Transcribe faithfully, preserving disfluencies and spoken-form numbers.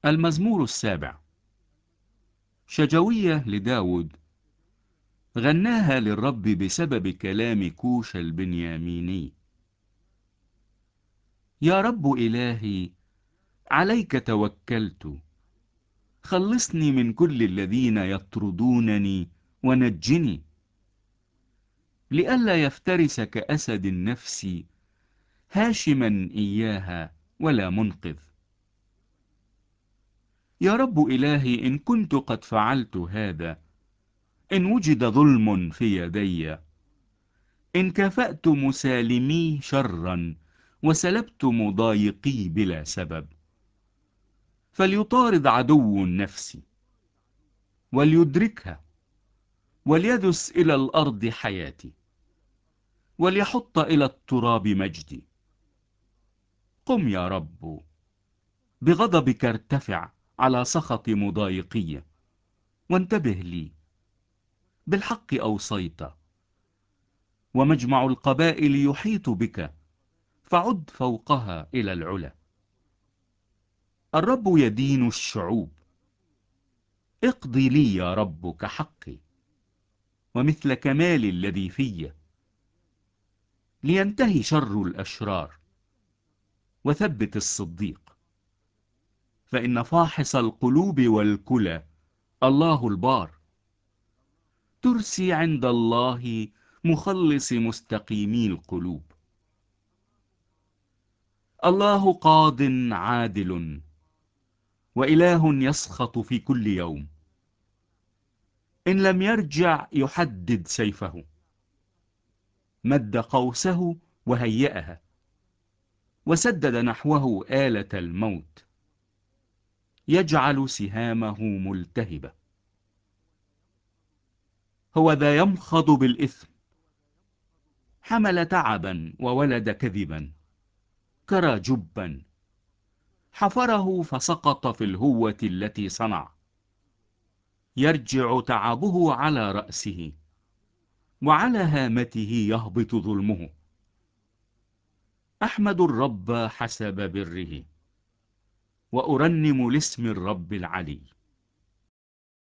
المزمور السابع. شجوية لداود، غناها للرب بسبب كلام كوش البنياميني. يا رب إلهي، عليك توكلت، خلصني من كل الذين يطردونني ونجني، لئلا يفترس كأسد النفس هاشما إياها ولا منقذ. يا رب إلهي، إن كنت قد فعلت هذا، إن وجد ظلم في يدي، إن كافأت مسالمي شرا وسلبت مضايقي بلا سبب، فليطارد عدو النفس وليدركها، وليدس إلى الأرض حياتي، وليحط إلى التراب مجدي. قم يا رب، بغضبك ارتفع على سخط مضايقي، وانتبه لي. بالحق أوصيت، ومجمع القبائل يحيط بك، فعد فوقها إلى العلا. الرب يدين الشعوب، اقضي لي يا رب كحقي ومثل كمال الذي في، لينتهي شر الأشرار، وثبت الصديق. فإن فاحص القلوب والكلى الله البار، ترسي عند الله مخلص مستقيمي القلوب. الله قاض عادل، وإله يسخط في كل يوم. إن لم يرجع يحدد سيفه، مد قوسه وهيأها، وسدد نحوه آلة الموت، يجعل سهامه ملتهبة. هو ذا يمخض بالإثم، حمل تعبا وولد كذبا، كرى جبا، حفره فسقط في الهوة التي صنع. يرجع تعبه على رأسه، وعلى هامته يهبط ظلمه. أحمد الرب حسب بره، وأرنم لاسم الرب العلي.